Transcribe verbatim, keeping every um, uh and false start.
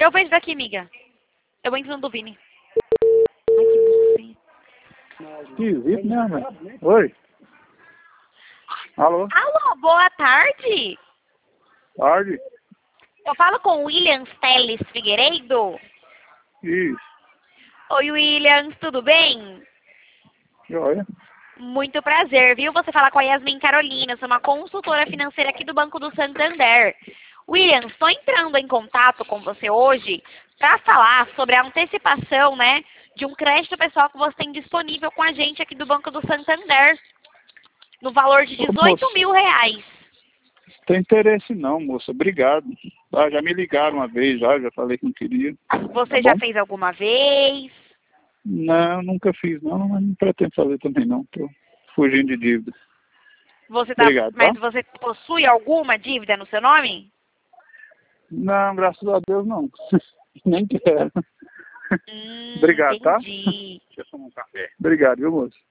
Eu vejo daqui, amiga. Eu entro no do Vini. Ai, que buceta. Esquisito, né, mãe? Oi. Alô? Alô, boa tarde. Tarde? Eu falo com o Williams Teles Figueiredo. Isso. Oi, Williams, tudo bem? Joia. Muito prazer, viu? Você fala com a Yasmin Carolina, sou uma consultora financeira aqui do Banco do Santander. Williams, estou entrando em contato com você hoje para falar sobre a antecipação, né, de um crédito pessoal que você tem disponível com a gente aqui do Banco do Santander, no valor de Ô, dezoito moça, mil reais. não tem interesse não, moça. Obrigado. Ah, já me ligaram uma vez, já, já falei que não queria. Você Tá já bom? fez alguma vez? Não, nunca fiz não, mas não pretendo fazer também não. Tô fugindo de dívida. Você tá, Obrigado, tá? mas você possui alguma dívida no seu nome? Não, graças a Deus não. Nem quero. Hum, Obrigado, tá? entendi. Deixa eu tomar um café. Obrigado, viu, moço?